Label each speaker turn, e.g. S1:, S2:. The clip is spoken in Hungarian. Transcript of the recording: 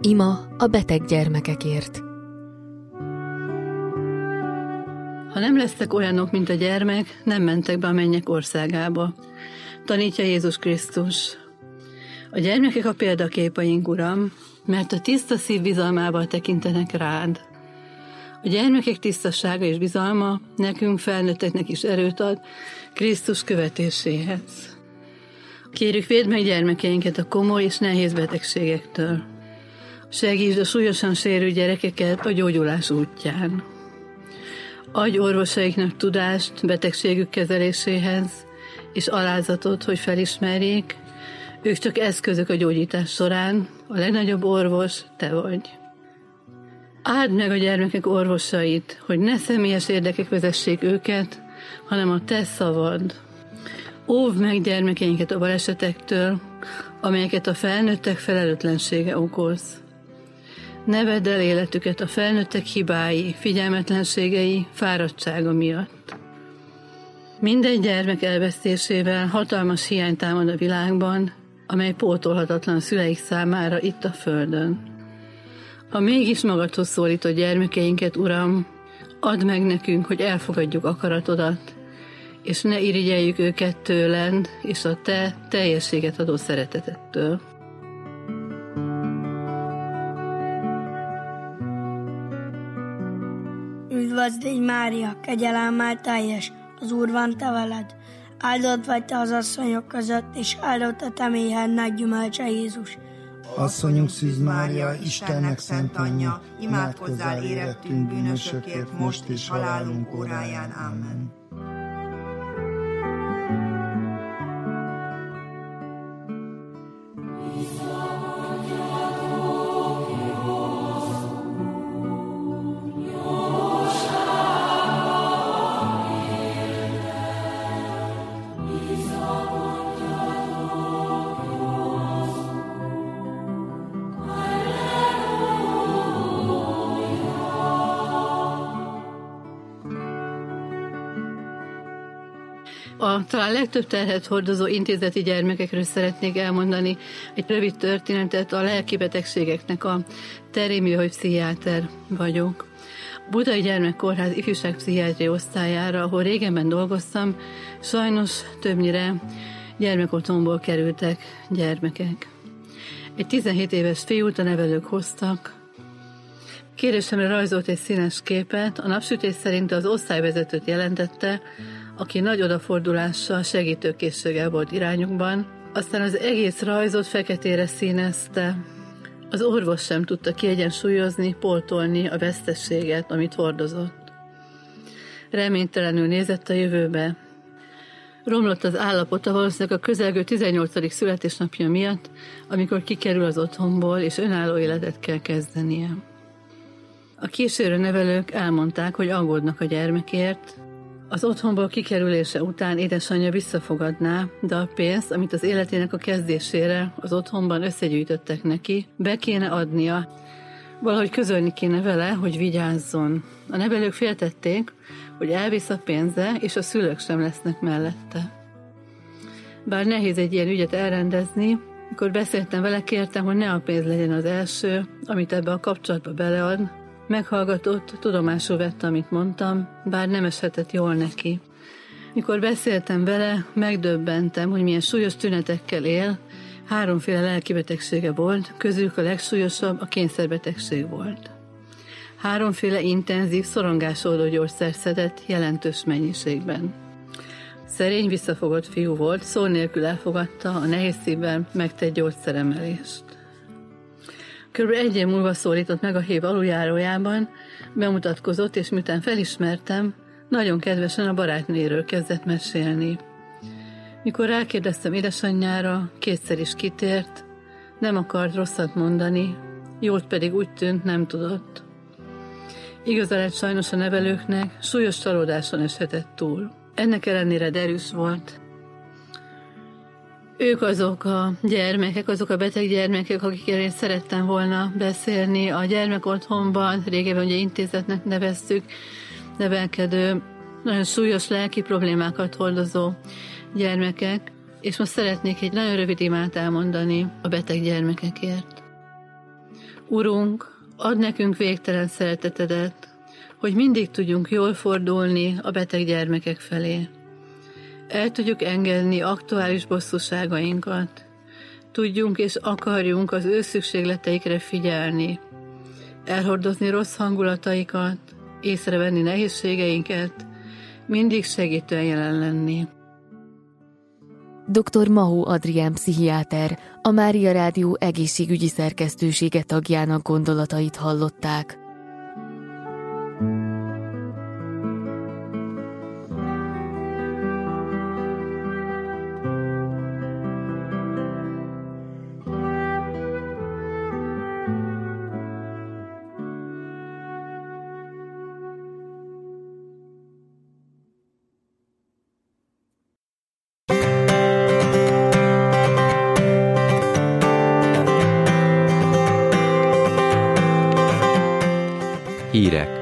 S1: Ima a beteg gyermekekért.
S2: Ha nem lesztek olyanok, mint a gyermek, nem mentek be a mennyek országába. Tanítja Jézus Krisztus. A gyermekek a példaképeink, Uram, mert a tiszta szív bizalmával tekintenek rád. A gyermekek tisztasága és bizalma nekünk felnőtteknek is erőt ad Krisztus követéséhez. Kérjük, védd meg gyermekeinket a komoly és nehéz betegségektől. Segítsd a súlyosan sérült gyerekeket a gyógyulás útján. Adj orvosaiknak tudást betegségük kezeléséhez, és alázatot, hogy felismerjék, ők csak eszközök a gyógyítás során, a legnagyobb orvos te vagy. Áld meg a gyermekek orvosait, hogy ne személyes érdekek vezessék őket, hanem a te szavad. Óvd meg gyermekeinket a balesetektől, amelyeket a felnőttek felelőtlensége okoz. Ne vedd el életüket a felnőttek hibái, figyelmetlenségei, fáradtsága miatt. Minden gyermek elvesztésével hatalmas hiány támad a világban, amely pótolhatatlan a szüleik számára itt a földön. Ha mégis magadhoz szólítod gyermekeinket, Uram, add meg nekünk, hogy elfogadjuk akaratodat, és ne irigyeljük őket tőled, és a te teljességet adó szeretetettől.
S3: Üdvözl légy, Mária, kegyelemmel teljes, az Úr van te veled. Áldott vagy te az asszonyok között, és áldott a te méhednek gyümölcse, Jézus.
S4: Asszonyunk Szűz Mária, Istennek szent anyja, imádkozzál érettünk bűnösökért, most és halálunk óráján. Amen.
S2: Talán legtöbb terhet hordozó intézeti gyermekekről szeretnék elmondani egy rövid történetet a lelki betegségeknek a terémű, hogy pszichiáter vagyok. A Budai Gyermekkórház ifjúságpszichiátria osztályára, ahol régenben dolgoztam, sajnos többnyire gyermekotthonból kerültek gyermekek. Egy 17 éves fiút a nevelők hoztak. Kérésemre rajzolt egy színes képet, a napsütés szerint az osztályvezetőt jelentette, aki nagy odafordulással, segítőkészséggel volt irányukban, aztán az egész rajzot feketére színezte. Az orvos sem tudta kiegyensúlyozni, pótolni a vesztességet, amit hordozott. Reménytelenül nézett a jövőbe. Romlott az állapota valószínűleg a közelgő 18. születésnapja miatt, amikor kikerül az otthonból, és önálló életet kell kezdenie. A kísérő nevelők elmondták, hogy aggódnak a gyermekért. Az otthonból kikerülése után édesanyja visszafogadná, de a pénzt, amit az életének a kezdésére az otthonban összegyűjtöttek neki, be kéne adnia. Valahogy közölni kéne vele, hogy vigyázzon. A nevelők féltették, hogy elvisz a pénze, és a szülők sem lesznek mellette. Bár nehéz egy ilyen ügyet elrendezni, mikor beszéltem vele, kértem, hogy ne a pénz legyen az első, amit ebbe a kapcsolatba belead. Meghallgatott, tudomásul vette, amit mondtam, bár nem eshetett jól neki. Mikor beszéltem vele, megdöbbentem, hogy milyen súlyos tünetekkel él. 3 lelkibetegsége volt, közülük a legsúlyosabb a kényszerbetegség volt. 3 intenzív szorongásoldó gyógyszert szedett jelentős mennyiségben. Szerény, visszafogott fiú volt, szó nélkül elfogadta a nehéz szívvel megtett gyógyszeremelést. Körülbelül 1 év múlva szólított meg a hév aluljárójában, bemutatkozott, és miután felismertem, nagyon kedvesen a barátnéről kezdett mesélni. Mikor rákérdeztem édesanyjára, 2-szer is kitért, nem akart rosszat mondani, jót pedig úgy tűnt, nem tudott. Igaza lett sajnos a nevelőknek, súlyos csalódáson eshetett túl. Ennek ellenére derűs volt. Ők azok a gyermekek, azok a beteg gyermekek, akikkel én szerettem volna beszélni. A gyermekotthonban, régebben ugye intézetnek neveztük, nevelkedő, nagyon súlyos lelki problémákat hordozó gyermekek, és most szeretnék egy nagyon rövid imát elmondani a beteg gyermekekért. Urunk, add nekünk végtelen szeretetedet, hogy mindig tudjunk jól fordulni a beteg gyermekek felé. El tudjuk engedni aktuális bosszúságainkat. Tudjunk és akarjunk az ő szükségleteikre figyelni. Elhordozni rossz hangulataikat, észrevenni nehézségeinket, mindig segítően jelen lenni.
S1: Dr. Mahó Adrián pszichiáter, a Mária Rádió egészségügyi szerkesztősége tagjának gondolatait hallották.
S5: Hírek.